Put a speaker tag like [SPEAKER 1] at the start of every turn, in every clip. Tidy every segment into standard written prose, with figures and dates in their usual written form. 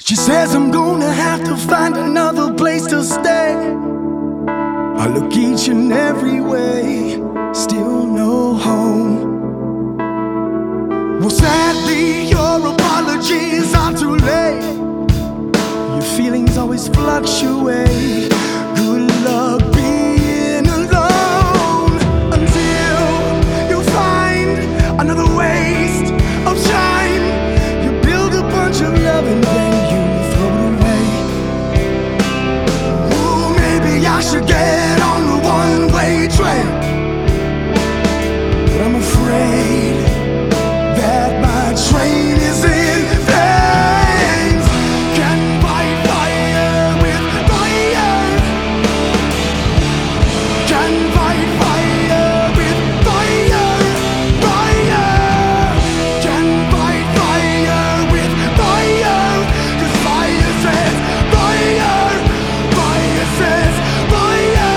[SPEAKER 1] She says I'm gonna have to find another place to stay. I look each and every way, still no home. Well, sadly, your apologies are too late. Your feelings always fluctuate. Good luck being alone until you find another waste of time. You build a bunch of love and then you throw it away. Ooh, maybe I should get on the one-way train, but I'm afraid that my train is in flames. Can fight fire with fire. Can fight fire with fire. Fire. Can fight fire with fire. 'Cause fire says fire. Fire says fire.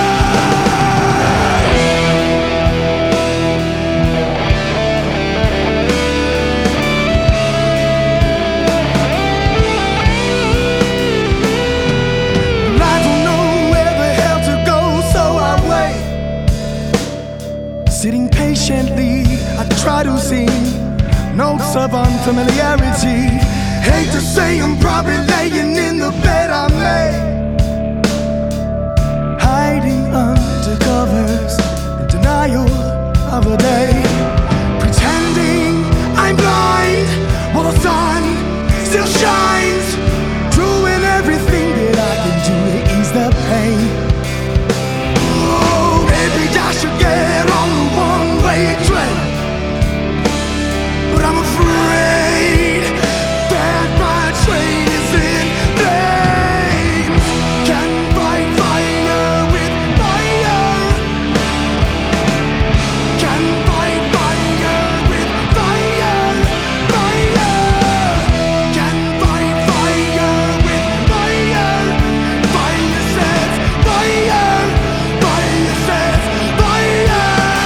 [SPEAKER 1] I don't know where the hell to go, so I wait. Sitting patiently, I try to see notes of unfamiliarity. Hate to say I'm probably laying in the bed I made, hiding under covers in denial of a day, pretending I'm blind while the sun still shines, doing everything that I can do to ease the pain. Oh, maybe I should get on the one-way train, but I'm afraid that my train is in flames. Can fight fire with fire. Can fight fire with fire. Fire. Can fight fire with fire. Fire says fire. Fire says fire.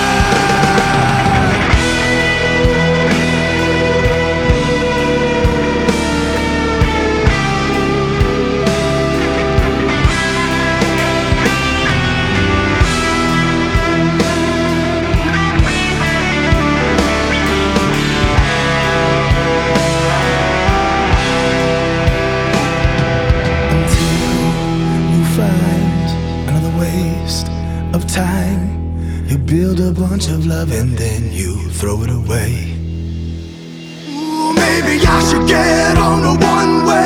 [SPEAKER 1] Until you find another waste of time, you build a bunch of love and then you throw it away. Ooh, maybe I should get on a one-way